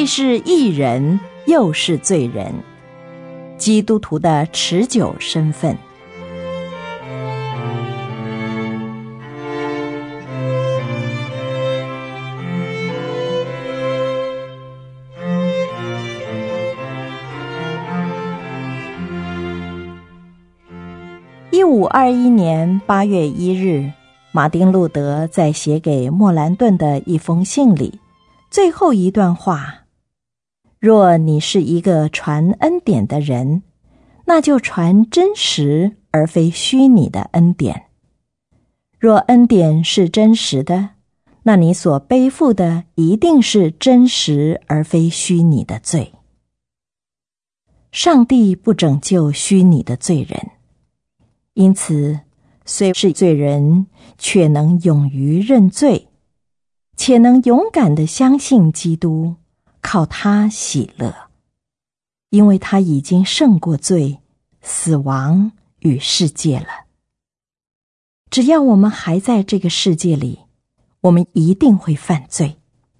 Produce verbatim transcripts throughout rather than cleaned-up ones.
既是义人，又是罪人。基督徒的持久身份。一五二一年八月一日，马丁·路德在写给莫兰顿的一封信里，最后一段话：若你是一个传恩典的人，那就传真实而非虚拟的恩典。若恩典是真实的，那你所背负的一定是真实而非虚拟的罪。上帝不拯救虚拟的罪人，因此虽是罪人，却能勇于认罪，且能勇敢地相信基督，靠他喜乐，因为他已经胜过罪、死亡与世界了。只要我们还在这个世界里，我们一定会犯罪。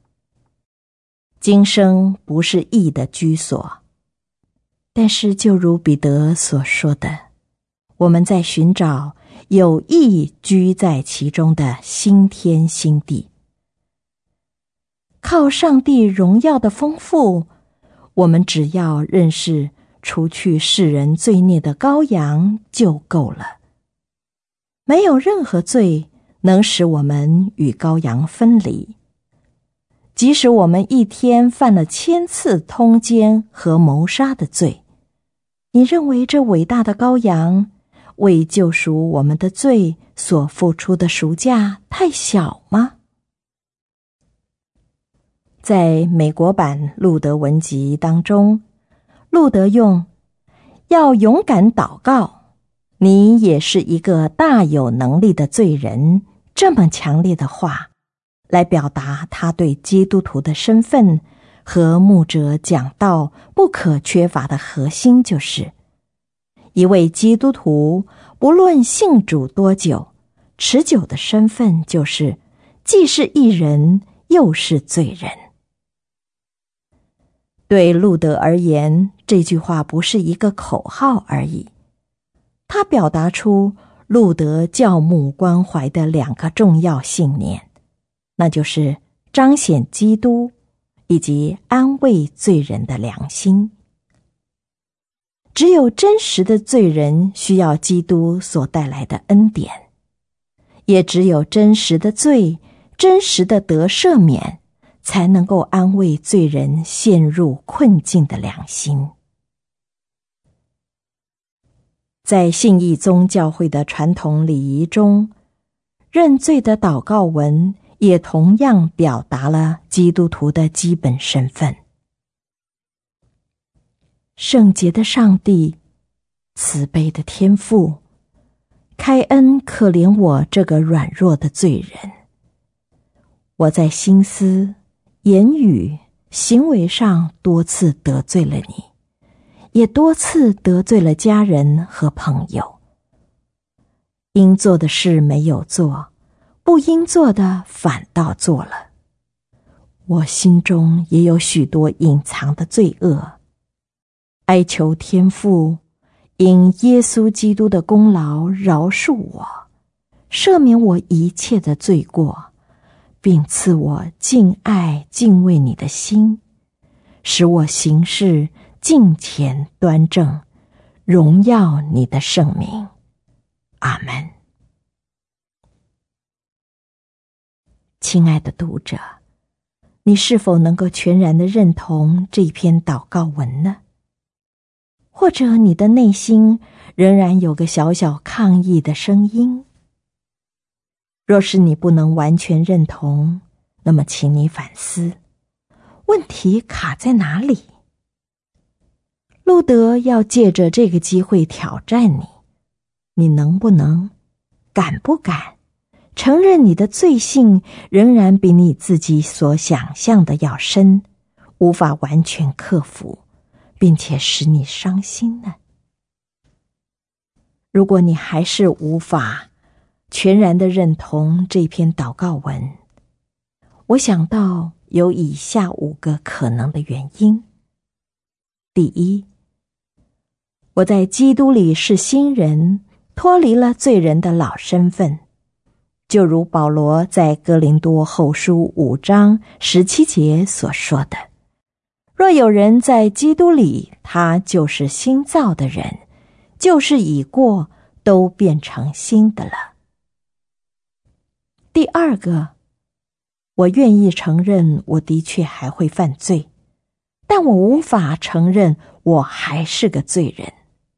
今生不是义的居所，但是就如彼得所说的，我们在寻找有义居在其中的新天新地。靠上帝荣耀的丰富，我们只要认识除去世人罪孽的羔羊就够了。没有任何罪能使我们与羔羊分离。即使我们一天犯了千次通奸和谋杀的罪，你认为这伟大的羔羊为救赎我们的罪所付出的赎价太小吗？在美国版路德文集当中，路德用要勇敢祷告，你也是一个大有能力的罪人，这么强烈的话来表达他对基督徒的身份和牧者讲道不可缺乏的核心，就是一位基督徒不论信主多久，持久的身份就是既是义人又是罪人。对路德而言，这句话不是一个口号而已，它表达出路德教牧关怀的两个重要信念，那就是彰显基督以及安慰罪人的良心。只有真实的罪人需要基督所带来的恩典，也只有真实的罪、真实的得赦免，才能够安慰罪人陷入困境的良心。在信义宗教会的传统礼仪中，认罪的祷告文也同样表达了基督徒的基本身份。圣洁的上帝，慈悲的天父，开恩可怜我这个软弱的罪人。我在心思、言语、行为上多次得罪了你，也多次得罪了家人和朋友。应做的事没有做，不应做的反倒做了。我心中也有许多隐藏的罪恶，哀求天父因耶稣基督的功劳饶恕我，赦免我一切的罪过，并赐我敬爱敬畏你的心，使我行事敬虔端正，荣耀你的圣名。阿们。亲爱的读者，你是否能够全然地认同这篇祷告文呢？或者你的内心仍然有个小小抗议的声音？若是你不能完全认同，那么请你反思，问题卡在哪里？路德要借着这个机会挑战你，你能不能、敢不敢承认你的罪性仍然比你自己所想象的要深，无法完全克服，并且使你伤心呢？如果你还是无法全然地认同这篇祷告文，我想到有以下五个可能的原因。第一，我在基督里是新人，脱离了罪人的老身份，就如保罗在哥林多后书五章十七节所说的，若有人在基督里，他就是新造的人，旧事已过，都变成新的了。第二个，我愿意承认我的确还会犯罪，但我无法承认我还是个罪人。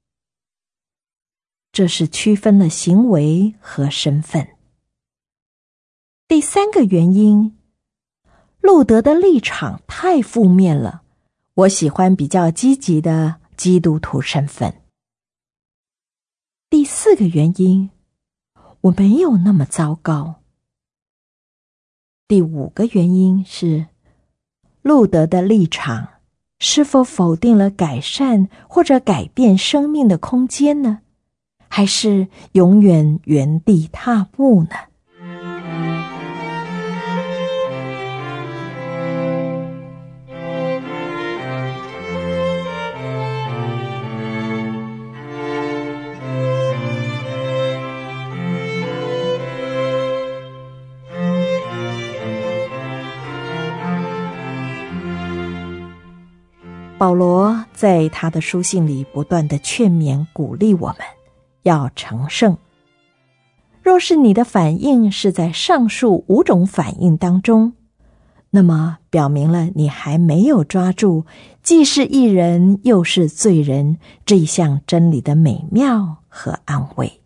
这是区分了行为和身份。第三个原因，路德的立场太负面了，我喜欢比较积极的基督徒身份。第四个原因，我没有那么糟糕。第五个原因是，路德的立场是否否定了改善或者改变生命的空间呢？还是永远原地踏步呢？保罗在他的书信里不断地劝勉鼓励我们要成圣。若是你的反应是在上述五种反应当中，那么表明了你还没有抓住既是义人又是罪人这一项真理的美妙和安慰。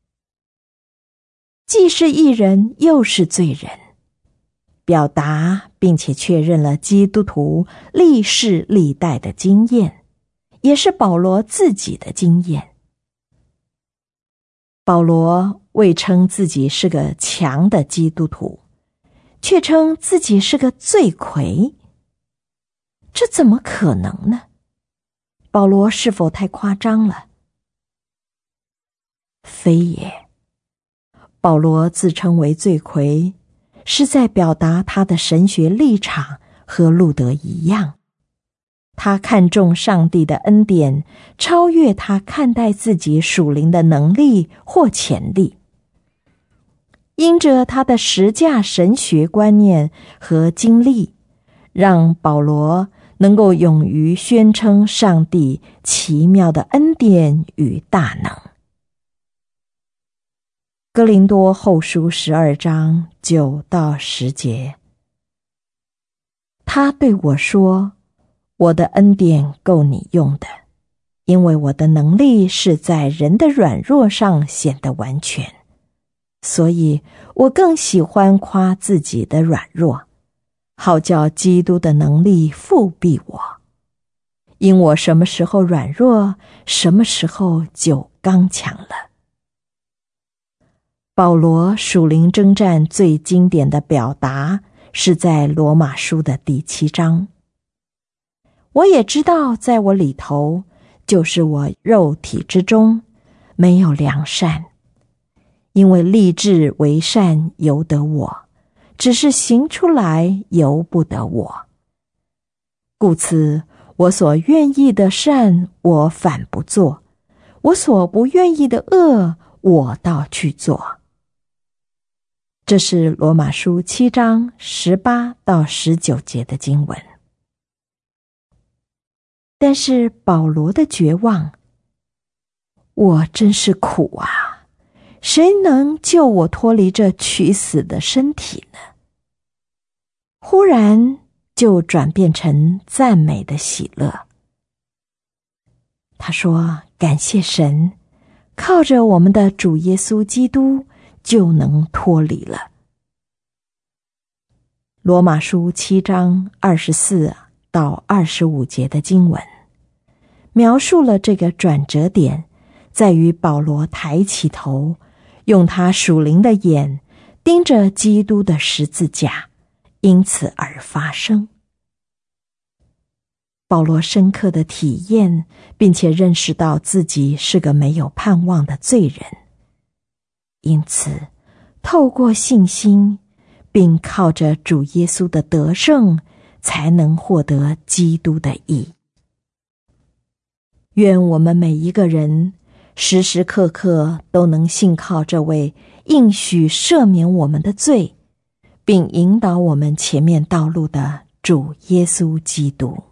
既是义人又是罪人，表达并且确认了基督徒历世历代的经验，也是保罗自己的经验。保罗未称自己是个强的基督徒，却称自己是个罪魁，这怎么可能呢？保罗是否太夸张了？非也，保罗自称为罪魁，是在表达他的神学立场和路德一样。他看重上帝的恩典，超越他看待自己属灵的能力或潜力。因着他的实价神学观念和经历，让保罗能够勇于宣称上帝奇妙的恩典与大能。哥林多后书十二章九到十节，他对我说，我的恩典够你用的，因为我的能力是在人的软弱上显得完全，所以我更喜欢夸自己的软弱，好叫基督的能力复庇我。因我什么时候软弱，什么时候就刚强了。保罗属灵征战最经典的表达是在罗马书的第七章。我也知道在我里头，就是我肉体之中，没有良善，因为立志为善由得我，只是行出来由不得我。故此，我所愿意的善我反不做，我所不愿意的恶我倒去做。这是罗马书七章十八到十九节的经文。但是保罗的绝望，我真是苦啊！谁能救我脱离这取死的身体呢？忽然就转变成赞美的喜乐。他说，感谢神，靠着我们的主耶稣基督就能脱离了。罗马书七章二十四到二十五节的经文，描述了这个转折点，在于保罗抬起头，用他属灵的眼盯着基督的十字架，因此而发生。保罗深刻的体验，并且认识到自己是个没有盼望的罪人，因此透过信心， 并靠着主耶稣的得胜，才能获得基督的义。愿我们每一个人时时刻刻都能信靠这位应许赦免我们的罪，并引导我们前面道路的主耶稣基督。